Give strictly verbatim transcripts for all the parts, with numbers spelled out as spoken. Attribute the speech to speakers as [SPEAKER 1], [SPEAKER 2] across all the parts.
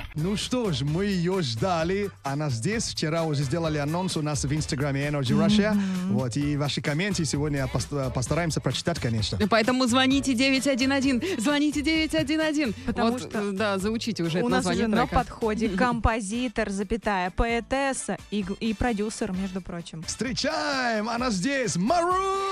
[SPEAKER 1] Ну что ж, мы ее ждали. Она здесь. Вчера уже сделали анонс у нас в инстаграме Energy Russia. Mm-hmm. Вот, и ваши комменты сегодня постараемся прочитать, конечно.
[SPEAKER 2] Поэтому звоните девять один один. Звоните девять один один.
[SPEAKER 3] Потому
[SPEAKER 2] вот,
[SPEAKER 3] что
[SPEAKER 2] да, заучите уже
[SPEAKER 3] у
[SPEAKER 2] это
[SPEAKER 3] нас
[SPEAKER 2] название
[SPEAKER 3] уже
[SPEAKER 2] трека.
[SPEAKER 3] на подходе композитор, запятая, поэтесса и, и продюсер, между прочим.
[SPEAKER 1] Встречаем! Она здесь! Мару!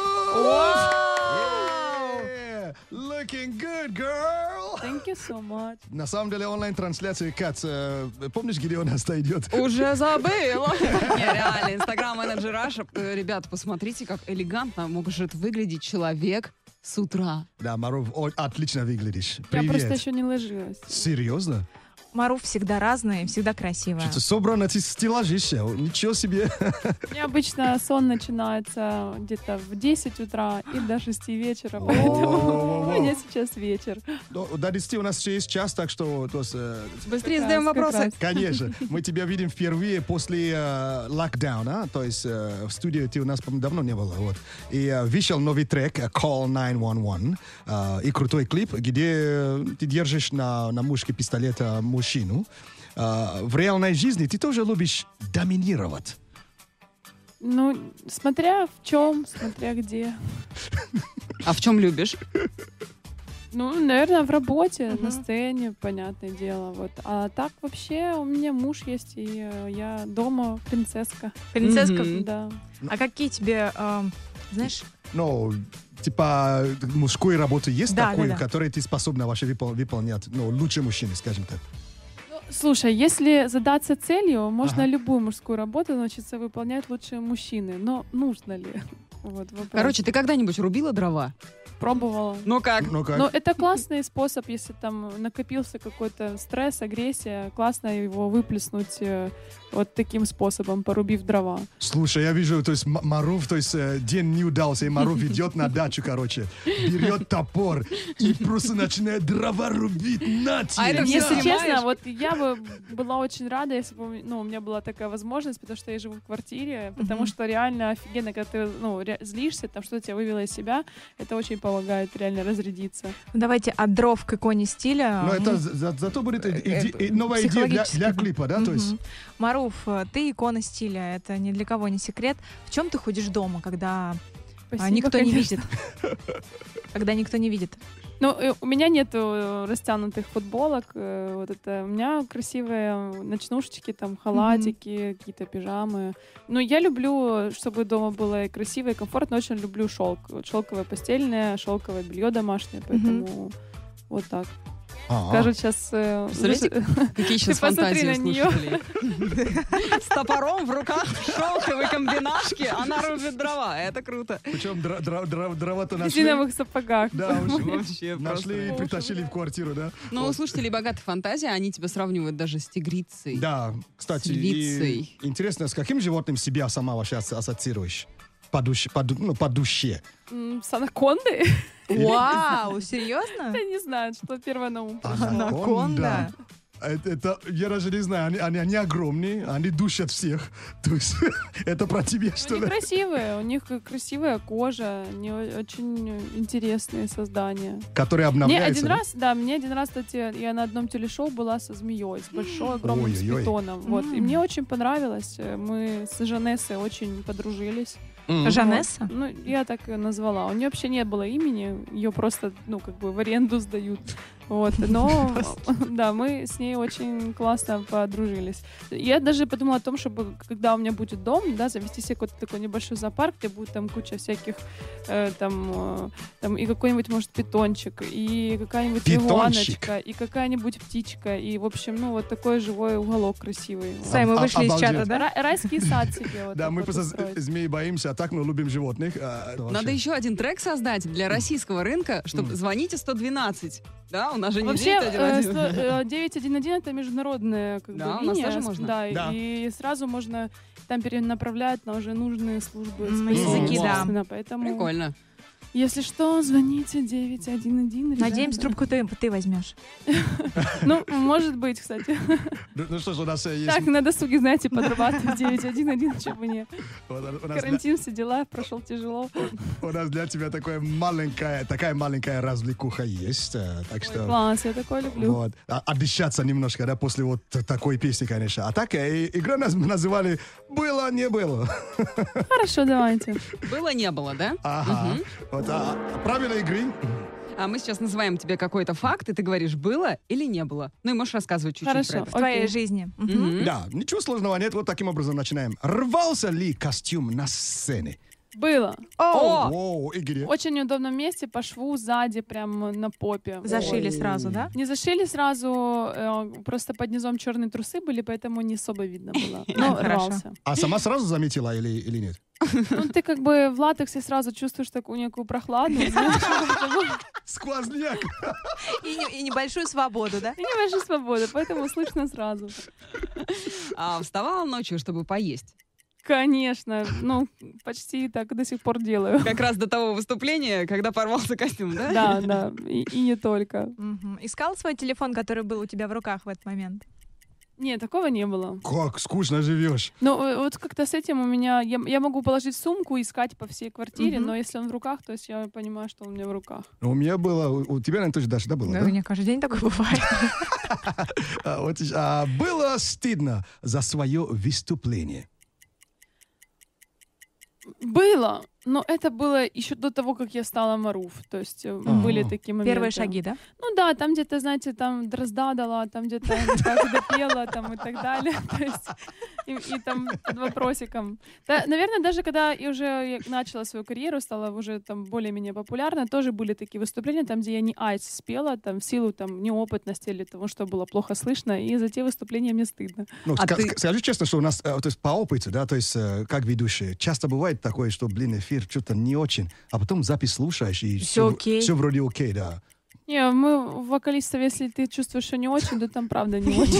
[SPEAKER 1] Looking good, girl!
[SPEAKER 4] Thank you so much.
[SPEAKER 1] На самом деле онлайн-трансляция, Кат, э, помнишь, где у нас-то идет?
[SPEAKER 2] Уже забыла. Не, реально, Инстаграм Energy Russia. Ребята, посмотрите, как элегантно может выглядеть человек с утра.
[SPEAKER 1] Да, Мару, о, отлично выглядишь.
[SPEAKER 4] Я
[SPEAKER 1] Привет.
[SPEAKER 4] просто еще не ложилась.
[SPEAKER 1] Серьезно?
[SPEAKER 3] Маруф всегда разная, всегда красивая.
[SPEAKER 1] Что-то собрано, ты стеллажишься. Ничего себе.
[SPEAKER 4] У меня обычно сон начинается где-то в десять утра и до шести вечера, поэтому у меня сейчас вечер.
[SPEAKER 1] До десяти у нас еще есть час, так что...
[SPEAKER 2] Быстрее задаем вопросы.
[SPEAKER 1] Конечно. Мы тебя видим впервые после локдауна, то есть в студии ты у нас, по-моему, давно не было. Вот. И вышел новый трек Call nine one one и крутой клип, где ты держишь на, на мушке пистолета мужчину. Uh, в реальной жизни ты тоже любишь доминировать?
[SPEAKER 4] Ну, смотря в чем, смотря где.
[SPEAKER 2] А в чем любишь?
[SPEAKER 4] Ну, наверное, в работе, uh-huh. на сцене, понятное дело. Вот. А так вообще у меня муж есть, и э, я дома принцесска.
[SPEAKER 3] Принцесска?
[SPEAKER 4] Mm-hmm. Да.
[SPEAKER 3] А какие тебе, э, знаешь...
[SPEAKER 1] Ну, типа мужской работы есть
[SPEAKER 3] да,
[SPEAKER 1] такой,
[SPEAKER 3] да, да.
[SPEAKER 1] который ты способна вообще выпол- выполнять? Ну, лучше мужчины, скажем так.
[SPEAKER 4] Слушай, если задаться целью, можно
[SPEAKER 1] Ага.
[SPEAKER 4] любую мужскую работу научиться выполнять лучше мужчины. Но нужно ли? Вот вопрос.
[SPEAKER 2] Короче, ты когда-нибудь рубила дрова?
[SPEAKER 4] Пробовала.
[SPEAKER 2] Ну как?
[SPEAKER 1] Ну, как?
[SPEAKER 4] Но это классный способ, если там накопился какой-то стресс, агрессия, классно его выплеснуть э, вот таким способом, порубив дрова.
[SPEAKER 1] Слушай, я вижу, то есть М- Маруф, то есть э, день не удался, и Маруф идет на дачу, короче, берет топор и просто начинает дрова рубить. На тебе,
[SPEAKER 2] А это
[SPEAKER 1] на.
[SPEAKER 2] все
[SPEAKER 4] Если
[SPEAKER 2] снимаешь?
[SPEAKER 4] честно, вот я бы была очень рада, если бы ну, у меня была такая возможность, потому что я живу в квартире, потому
[SPEAKER 3] Мгм.
[SPEAKER 4] что реально офигенно, когда ты ну, ре- злишься, там что-то тебя вывело из себя, это очень помогает реально разрядиться.
[SPEAKER 3] Давайте от дров к иконе стиля.
[SPEAKER 1] Но это
[SPEAKER 3] Ну,
[SPEAKER 1] за- за- зато будет
[SPEAKER 2] Э,
[SPEAKER 1] иде- и новая идея для,
[SPEAKER 3] психологически,
[SPEAKER 1] для
[SPEAKER 3] да.
[SPEAKER 1] клипа, да? То есть,
[SPEAKER 3] Мгм. Маруф, ты икона стиля, это ни для кого не секрет. В чем ты ходишь дома, когда а,
[SPEAKER 4] Спасибо,
[SPEAKER 3] никто не
[SPEAKER 4] конечно.
[SPEAKER 3] видит? Когда никто не видит.
[SPEAKER 4] Ну, э, у меня нету э, растянутых футболок. э, Вот это у меня красивые ночнушечки, там халатики, какие-то пижамы. Ну, я люблю, чтобы дома было и красиво, и комфортно. Очень люблю шелк. Вот шелковое постельное, шелковое белье домашнее, поэтому вот так.
[SPEAKER 1] а,
[SPEAKER 4] Скажут сейчас. э,
[SPEAKER 2] Представляете,
[SPEAKER 4] слушай,
[SPEAKER 2] какие сейчас
[SPEAKER 4] Ты посмотри
[SPEAKER 2] фантазии у
[SPEAKER 4] на неё.
[SPEAKER 2] слушателей? С топором в руках, в шелковой комбинашке, она рубит дрова. Это круто.
[SPEAKER 1] причем дра- дра- дра- дрова-то
[SPEAKER 4] в
[SPEAKER 1] нашли.
[SPEAKER 4] резиновых сапогах.
[SPEAKER 1] Да, уже
[SPEAKER 2] Вообще
[SPEAKER 1] нашли и
[SPEAKER 2] просто.
[SPEAKER 1] притащили в квартиру, да?
[SPEAKER 2] Ну, у
[SPEAKER 1] Вот.
[SPEAKER 2] слушателей богатая фантазия, они тебя сравнивают даже с тигрицей.
[SPEAKER 1] Да, кстати,
[SPEAKER 2] С львицей.
[SPEAKER 1] и интересно, с каким животным себя сама вообще ас- ассоциируешь? По душе, по, ду- ну, по душе.
[SPEAKER 4] М, С анакондой?
[SPEAKER 3] Вау, серьезно?
[SPEAKER 4] Я не знаю, что первое на ум.
[SPEAKER 3] Анаконда.
[SPEAKER 1] Это, это, я даже не знаю, они, они, они огромные, они душат всех. То есть это про тебя, что
[SPEAKER 4] Они
[SPEAKER 1] ли?
[SPEAKER 4] красивые, у них красивая кожа, они о- очень интересные создания.
[SPEAKER 1] Которые
[SPEAKER 4] Мне
[SPEAKER 1] обновляются.
[SPEAKER 4] один
[SPEAKER 1] да?
[SPEAKER 4] раз, да, мне один раз, кстати, я на одном телешоу была со змеей, с большой, огромным, с
[SPEAKER 1] Ой-ой-ой.
[SPEAKER 4] питоном. Вот. И
[SPEAKER 3] М.
[SPEAKER 4] мне очень понравилось. Мы с Жанессой очень подружились.
[SPEAKER 1] Мгм.
[SPEAKER 3] Жанесса?
[SPEAKER 4] Вот. Ну, я так ее назвала. У нее вообще не было имени, ее просто, ну, как бы в аренду сдают. Вот, но, да, мы с ней очень классно подружились. Я даже подумала о том, чтобы, когда у меня будет дом, да, завести себе какой-то такой небольшой зоопарк, где будет там куча всяких, э, там, э, там, и какой-нибудь, может, питончик, и какая-нибудь
[SPEAKER 1] Питончик?
[SPEAKER 4] игуаночка, и какая-нибудь птичка, и, в общем, ну, вот такой живой уголок красивый.
[SPEAKER 3] Сай, мы
[SPEAKER 1] А-
[SPEAKER 3] вышли из
[SPEAKER 1] обалдеть.
[SPEAKER 3] чата, да?
[SPEAKER 4] Ра- Райский сад себе вот
[SPEAKER 1] Да,
[SPEAKER 4] так
[SPEAKER 1] мы
[SPEAKER 4] вот
[SPEAKER 1] просто
[SPEAKER 4] устроить.
[SPEAKER 1] змей боимся, а так мы любим животных. А,
[SPEAKER 2] Надо
[SPEAKER 1] вообще.
[SPEAKER 2] еще один трек создать для российского рынка, чтобы
[SPEAKER 1] Мгм.
[SPEAKER 2] звоните сто двенадцать. Да, у нас же не
[SPEAKER 4] Вообще,
[SPEAKER 2] девять один
[SPEAKER 4] э,
[SPEAKER 2] один.
[SPEAKER 4] сто- э, девять один один это международная как
[SPEAKER 2] Да,
[SPEAKER 4] бы,
[SPEAKER 2] у нас
[SPEAKER 4] линия.
[SPEAKER 2] тоже можно.
[SPEAKER 4] Да,
[SPEAKER 1] Да.
[SPEAKER 4] и сразу можно там перенаправлять на уже нужные службы.
[SPEAKER 3] М,
[SPEAKER 4] спасения,
[SPEAKER 2] языки, да.
[SPEAKER 4] собственно, Поэтому
[SPEAKER 2] Прикольно.
[SPEAKER 4] Если что, звоните девять один один. ребята.
[SPEAKER 3] Надеемся, трубку ты, ты возьмешь.
[SPEAKER 4] Ну, может быть, кстати.
[SPEAKER 1] Ну, ну что ж, у нас э, есть...
[SPEAKER 4] Так, на досуге, знаете, подрабатывать девять один один, чего бы нет.
[SPEAKER 1] у нас- у нас для-
[SPEAKER 4] Карантин, все дела, прошел тяжело.
[SPEAKER 1] У нас для тебя такое маленькая, такая маленькая развлекуха есть. э, Так
[SPEAKER 4] Ой,
[SPEAKER 1] что...
[SPEAKER 4] класс, я такое люблю.
[SPEAKER 1] Вот. А- Отдышаться немножко, да, после вот такой песни, конечно. А так, э, игра нас называли «Было, не было».
[SPEAKER 4] Хорошо, давайте.
[SPEAKER 2] Было, не было, да?
[SPEAKER 1] Ага.
[SPEAKER 2] Мгм.
[SPEAKER 1] Вот, а, правила игры.
[SPEAKER 2] А мы сейчас называем тебе какой-то факт, и ты говоришь, было или не было. Ну и можешь рассказывать чуть-чуть
[SPEAKER 4] Хорошо.
[SPEAKER 2] про
[SPEAKER 3] В
[SPEAKER 2] это.
[SPEAKER 3] твоей
[SPEAKER 4] Окей.
[SPEAKER 3] жизни. Мгм.
[SPEAKER 2] Мгм.
[SPEAKER 1] Да, ничего сложного нет. Вот таким образом начинаем. Рвался ли костюм на сцене?
[SPEAKER 4] Было.
[SPEAKER 2] О!
[SPEAKER 1] О, Игорь.
[SPEAKER 4] В очень неудобном месте, по шву, сзади, прям на попе.
[SPEAKER 3] Зашили
[SPEAKER 1] Ой.
[SPEAKER 3] сразу, да?
[SPEAKER 4] Не зашили сразу, э, просто под низом черные трусы были, поэтому не особо видно было. Но
[SPEAKER 3] Хорошо.
[SPEAKER 4] рвался.
[SPEAKER 1] А сама сразу заметила или, или нет?
[SPEAKER 4] Ну, ты как бы в латексе сразу чувствуешь такую некую прохладу, знаешь, поэтому-
[SPEAKER 1] Сквозняк.
[SPEAKER 3] И, не- и небольшую свободу, да?
[SPEAKER 4] и небольшая свобода, поэтому слышно сразу.
[SPEAKER 2] А вставала ночью, чтобы поесть.
[SPEAKER 4] Конечно, ну, почти так до сих пор делаю.
[SPEAKER 2] Как раз до того выступления, когда порвался костюм, да?
[SPEAKER 4] Да, да, и, и не только.
[SPEAKER 3] Мгм. Искал свой телефон, который был у тебя в руках в этот момент?
[SPEAKER 4] Нет, такого не было.
[SPEAKER 1] Как скучно живешь.
[SPEAKER 4] Ну, э, вот как-то с этим у меня... Я, я могу положить в сумку, искать по всей квартире,
[SPEAKER 3] Мгм.
[SPEAKER 4] но если он в руках, то есть я понимаю, что он у меня в руках.
[SPEAKER 1] У меня было, у, у тебя, наверное, тоже, Даша, да, было?
[SPEAKER 3] Да,
[SPEAKER 1] да?
[SPEAKER 3] у меня каждый день такое бывает.
[SPEAKER 1] А, вот, а, было стыдно за свое выступление.
[SPEAKER 4] Было, но это было еще до того, как я стала Маруф. То есть э,
[SPEAKER 1] Ага.
[SPEAKER 4] были такие моменты.
[SPEAKER 3] Первые шаги, да?
[SPEAKER 4] Ну да, там где-то, знаете, там дрозда дала, там где-то так допела, там и так далее. То есть, и, и там под вопросиком. Да, наверное, даже когда я уже я начала свою карьеру, стала уже там более-менее популярна, тоже были такие выступления, там, где я не айс спела, там, в силу там неопытности или того, что было плохо слышно, и за те выступления мне стыдно.
[SPEAKER 1] Ну,
[SPEAKER 2] А
[SPEAKER 1] ска-
[SPEAKER 2] ты-
[SPEAKER 1] ска- скажи честно, что у нас, э, то есть по опыту, да, то есть э, как ведущие, часто бывает такое, что, блин, эфир что-то не очень, а потом запись слушаешь, и
[SPEAKER 3] Всё окей.
[SPEAKER 1] все вроде окей, да.
[SPEAKER 4] Не, мы вокалистов, если ты чувствуешь, что не очень, то там правда не очень.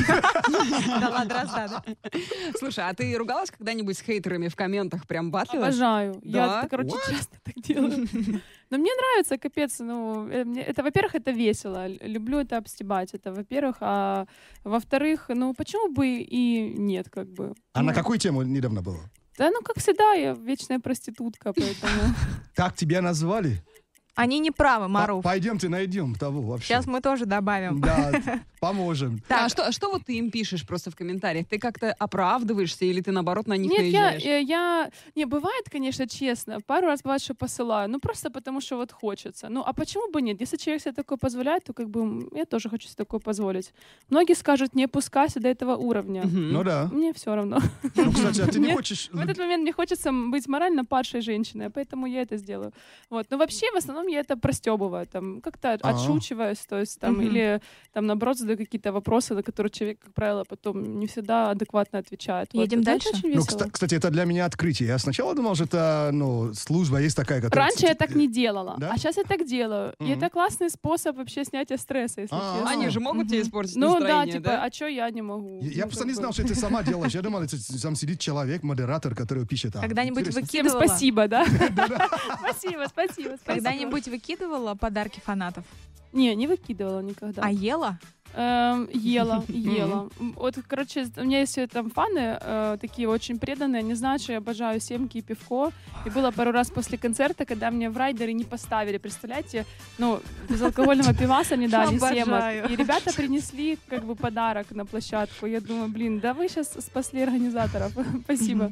[SPEAKER 3] Дала дрозда, да?
[SPEAKER 2] Слушай, а ты ругалась когда-нибудь с хейтерами в комментах? Прям батлилась?
[SPEAKER 4] Обожаю.
[SPEAKER 2] Да?
[SPEAKER 4] Я, короче,
[SPEAKER 1] What?
[SPEAKER 4] часто так делаю. Но мне нравится, капец. Ну, э, мне- это, во-первых, это весело. Л- Люблю это обстебать. Это, во-первых. А во-вторых, ну, почему бы и нет, как бы.
[SPEAKER 1] А
[SPEAKER 4] Ну,
[SPEAKER 1] на какую тему недавно было?
[SPEAKER 4] Да, ну, как всегда, я вечная проститутка, поэтому...
[SPEAKER 1] Как тебя назвали?
[SPEAKER 3] Они не правы, Маруф.
[SPEAKER 1] По- Пойдемте найдем того вообще.
[SPEAKER 3] Сейчас мы тоже добавим.
[SPEAKER 1] Да, поможем.
[SPEAKER 2] А
[SPEAKER 3] Так.
[SPEAKER 2] что, что вот ты им пишешь просто в комментариях? Ты как-то оправдываешься или ты, наоборот, на них
[SPEAKER 4] Нет, я,
[SPEAKER 2] наезжаешь?
[SPEAKER 4] я, я... Не, бывает, конечно, честно. Пару раз бывает, что посылаю. Ну, просто потому, что вот хочется. Ну, а почему бы нет? Если человек себе такое позволяет, то как бы м, я тоже хочу себе такое позволить. Многие скажут, не опускайся до этого уровня.
[SPEAKER 2] Мгм.
[SPEAKER 1] Ну да.
[SPEAKER 4] Мне все равно.
[SPEAKER 1] Ну, кстати, а ты не
[SPEAKER 4] Нет.
[SPEAKER 1] хочешь...
[SPEAKER 4] В этот момент мне хочется м- быть морально падшей женщиной, поэтому я это сделаю. Вот. Но вообще, в основном, я это простебываю, там, как-то
[SPEAKER 1] А.
[SPEAKER 4] отшучиваюсь, то есть, там,
[SPEAKER 3] Мгм.
[SPEAKER 4] или, там, наоборот, задаю какие-то вопросы, на которые человек, как правило, потом не всегда адекватно отвечает. Вот.
[SPEAKER 3] Едем
[SPEAKER 4] Это
[SPEAKER 3] дальше?
[SPEAKER 4] очень
[SPEAKER 1] Ну,
[SPEAKER 4] весело.
[SPEAKER 1] кста- кстати, это для меня открытие. Я сначала думал, что это, ну, служба есть такая, которая...
[SPEAKER 4] Раньше я так не делала,
[SPEAKER 1] Да?
[SPEAKER 4] а сейчас я так делаю. И
[SPEAKER 1] Мгм.
[SPEAKER 4] это классный способ вообще снятия стресса, если
[SPEAKER 1] А.
[SPEAKER 4] честно.
[SPEAKER 2] Они же могут тебе
[SPEAKER 3] Мгм.
[SPEAKER 2] испортить
[SPEAKER 4] Ну да,
[SPEAKER 2] настроение,
[SPEAKER 4] типа,
[SPEAKER 2] да?
[SPEAKER 4] а чё я не могу?
[SPEAKER 1] Я, я
[SPEAKER 4] Ну,
[SPEAKER 1] просто
[SPEAKER 4] как
[SPEAKER 1] не
[SPEAKER 4] бы.
[SPEAKER 1] знал, что ты сама делаешь. Я думал, это там сидит человек, модератор, который пишет. а,
[SPEAKER 3] Когда-нибудь
[SPEAKER 1] интересно.
[SPEAKER 4] Всем
[SPEAKER 3] выкидывала?
[SPEAKER 4] спасибо, да? Спасибо, спасибо, спасибо.
[SPEAKER 3] Когда-нибудь выкидывала подарки фанатов?
[SPEAKER 4] Не, не выкидывала никогда.
[SPEAKER 3] А ела?
[SPEAKER 4] Эм, ела, ела. М, Вот, короче, у меня есть э, там фаны, э, такие очень преданные, они знают, что я обожаю семки и пивко. И было пару раз после концерта, когда мне в райдеры не поставили, представляете, ну, безалкогольного пиваса не дали,
[SPEAKER 3] Обожаю.
[SPEAKER 4] семок. И ребята принесли как бы подарок на площадку. Я думаю, блин, да вы сейчас спасли организаторов. Спасибо.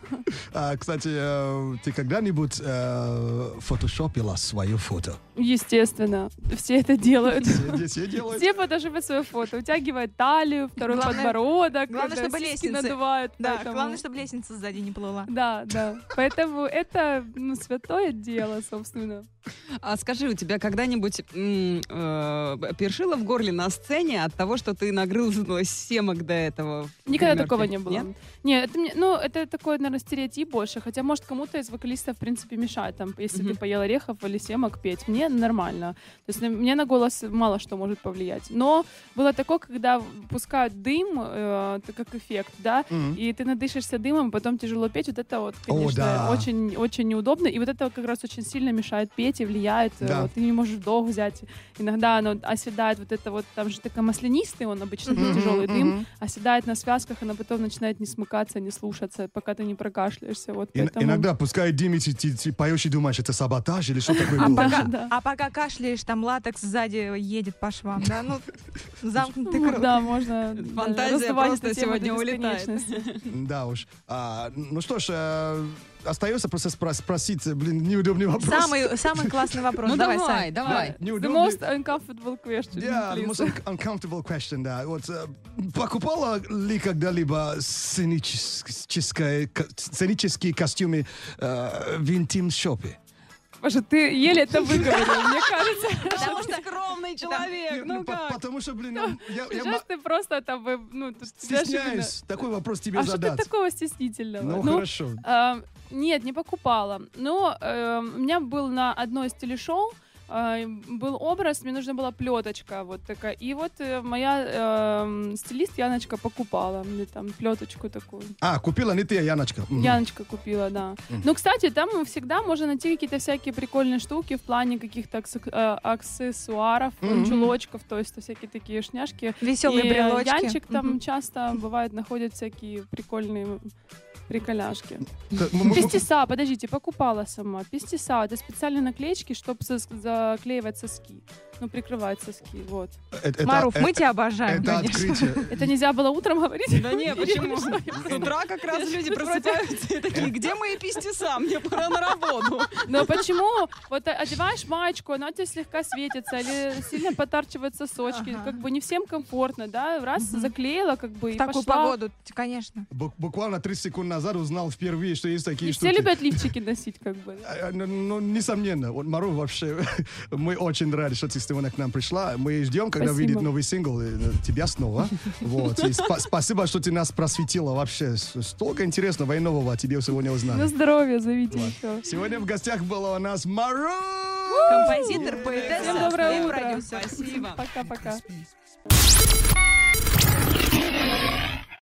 [SPEAKER 1] А, кстати, э, ты когда-нибудь э, фотошопила свое фото?
[SPEAKER 4] Естественно, все это делают.
[SPEAKER 1] Все, все делают.
[SPEAKER 4] Все фотошопят свое фото, утягивают талию, второй
[SPEAKER 3] Главное-
[SPEAKER 4] подбородок,
[SPEAKER 3] главное,
[SPEAKER 4] когда
[SPEAKER 3] чтобы
[SPEAKER 4] сиськи
[SPEAKER 3] лестницы-
[SPEAKER 4] надувают.
[SPEAKER 3] Да,
[SPEAKER 4] поэтому-
[SPEAKER 3] главное, чтобы лестница сзади не плыла.
[SPEAKER 4] Да, да. Поэтому это ну, святое дело, собственно.
[SPEAKER 2] А скажи, у тебя когда-нибудь м, э, першило в горле на сцене от того, что ты нагрызлась семок до этого? в
[SPEAKER 4] Никогда
[SPEAKER 2] гримерке?
[SPEAKER 4] такого не было.
[SPEAKER 2] Нет?
[SPEAKER 4] Нет, это мне, ну, это такой, наверное, стереотип больше. Хотя, может, кому-то из вокалистов, в принципе, мешает, там, если
[SPEAKER 2] Мгм.
[SPEAKER 4] ты поел орехов или семок петь. Мне нормально. То есть на- мне на голос мало что может повлиять. Но было такое, когда пускают дым, э, это как эффект, да,
[SPEAKER 1] Мгм.
[SPEAKER 4] и ты надышишься дымом, потом тяжело петь, вот это вот,
[SPEAKER 1] О,
[SPEAKER 4] конечно,
[SPEAKER 1] да.
[SPEAKER 4] очень, очень неудобно, и вот это как раз очень сильно мешает петь и влияет, э,
[SPEAKER 1] Да.
[SPEAKER 4] вот ты не можешь вдох взять, иногда оно оседает, вот это вот, там же такой маслянистый он обычно,
[SPEAKER 1] Мгм,
[SPEAKER 4] тяжелый дым,
[SPEAKER 1] мгм.
[SPEAKER 4] оседает на связках, она потом начинает не смыкаться, не слушаться, пока ты не прокашляешься, вот
[SPEAKER 1] Ин-
[SPEAKER 4] поэтому...
[SPEAKER 1] Иногда пускай дым, и ты, ты- ты поешь и думаешь, это саботаж или что такое
[SPEAKER 3] А
[SPEAKER 1] было.
[SPEAKER 3] пока,
[SPEAKER 4] да.
[SPEAKER 3] а пока кашляешь, там латекс сзади едет по швам, да? Ну, замкнутый
[SPEAKER 4] Ну
[SPEAKER 3] круг.
[SPEAKER 4] да, можно да,
[SPEAKER 2] Фантазия
[SPEAKER 4] раздувать
[SPEAKER 2] просто
[SPEAKER 4] эту тему до
[SPEAKER 2] сегодня улетает.
[SPEAKER 4] бесконечности.
[SPEAKER 1] Да уж. А, ну что ж, э, остается просто спро- спросить, блин, неудобный вопрос.
[SPEAKER 3] Самый, самый классный вопрос.
[SPEAKER 2] Ну
[SPEAKER 3] давай,
[SPEAKER 2] давай,
[SPEAKER 3] Сань.
[SPEAKER 2] давай.
[SPEAKER 4] The
[SPEAKER 1] Неудобный.
[SPEAKER 4] most uncomfortable question,
[SPEAKER 1] Yeah, the
[SPEAKER 4] please.
[SPEAKER 1] most un- uncomfortable question, да. Вот, э, покупала ли когда-либо сценическое, ко- сценические костюмы э, в интим-шопе?
[SPEAKER 4] Боже, ты еле это выговорил, мне кажется.
[SPEAKER 2] Потому что скромный человек,
[SPEAKER 1] Нет,
[SPEAKER 2] ну
[SPEAKER 1] по-
[SPEAKER 2] как?
[SPEAKER 1] Потому что, блин, я, я
[SPEAKER 4] Сейчас
[SPEAKER 1] ма-
[SPEAKER 4] ты просто там, э, ну, тут тебя же именно-
[SPEAKER 1] стесняюсь такой вопрос тебе
[SPEAKER 4] А что ты
[SPEAKER 1] задать.
[SPEAKER 4] такого стеснительного?
[SPEAKER 1] Ну, хорошо.
[SPEAKER 4] а, нет, не покупала. Но э, у меня был на одной из телешоу э, был образ, мне нужна была плеточка вот такая. И вот э, моя э, стилист Яночка покупала мне там плеточку такую.
[SPEAKER 1] А, купила не ты, а Яночка. Мгм.
[SPEAKER 4] Яночка купила, да.
[SPEAKER 1] Мгм.
[SPEAKER 4] Ну, кстати, там всегда можно найти какие-то всякие прикольные штуки в плане каких-то аксессу- э, аксессуаров,
[SPEAKER 1] Мгм.
[SPEAKER 4] чулочков, то есть всякие такие шняшки.
[SPEAKER 3] Веселые
[SPEAKER 4] И
[SPEAKER 3] брелочки.
[SPEAKER 4] Янчик там
[SPEAKER 3] Мгм.
[SPEAKER 4] часто бывает находит всякие прикольные приколяшки.
[SPEAKER 1] Т- м- м-
[SPEAKER 4] Пестиса, подождите, покупала сама. Пестиса, это специальные наклеечки, чтобы заклеивать соски. Ну, прикрывать соски, вот.
[SPEAKER 1] э- это-
[SPEAKER 3] Маруф,
[SPEAKER 1] э-
[SPEAKER 3] мы тебя обожаем,
[SPEAKER 1] Это
[SPEAKER 3] конечно.
[SPEAKER 1] открытие.
[SPEAKER 4] Это нельзя было утром говорить?
[SPEAKER 2] Да не, почему? С утра как раз люди просыпаются и такие, где мои пестиса? Мне пора на работу.
[SPEAKER 4] Но почему? Вот о- одеваешь маечку, она у тебя слегка светится, или сильно потарчивают сосочки.
[SPEAKER 3] Ага.
[SPEAKER 4] Как бы не всем комфортно, да? Раз
[SPEAKER 3] Мгм.
[SPEAKER 4] заклеила, как бы,
[SPEAKER 3] В
[SPEAKER 4] и
[SPEAKER 3] такую
[SPEAKER 4] пошла.
[SPEAKER 3] погоду, конечно.
[SPEAKER 1] Бу- Буквально тридцать секунд назад узнал впервые, что есть такие
[SPEAKER 4] Не
[SPEAKER 1] штуки.
[SPEAKER 4] все любят лифчики носить, как бы.
[SPEAKER 1] А, Ну, ну, несомненно. Вот Маруф вообще, мы очень рады, что ты сегодня к нам пришла. Мы ждем, когда
[SPEAKER 4] Спасибо.
[SPEAKER 1] выйдет новый сингл, э, тебя снова. Вот. И спа- спасибо, что ты нас просветила вообще. С- Столько интересного и нового о тебе сегодня
[SPEAKER 4] На
[SPEAKER 1] узнали.
[SPEAKER 4] здоровье, зовите еще.
[SPEAKER 1] Сегодня в гостях была у нас Маруф!
[SPEAKER 3] Композитор, поэтесса
[SPEAKER 4] Всем доброе
[SPEAKER 3] и
[SPEAKER 4] утро.
[SPEAKER 3] продюсер.
[SPEAKER 2] Спасибо.
[SPEAKER 4] Пока-пока.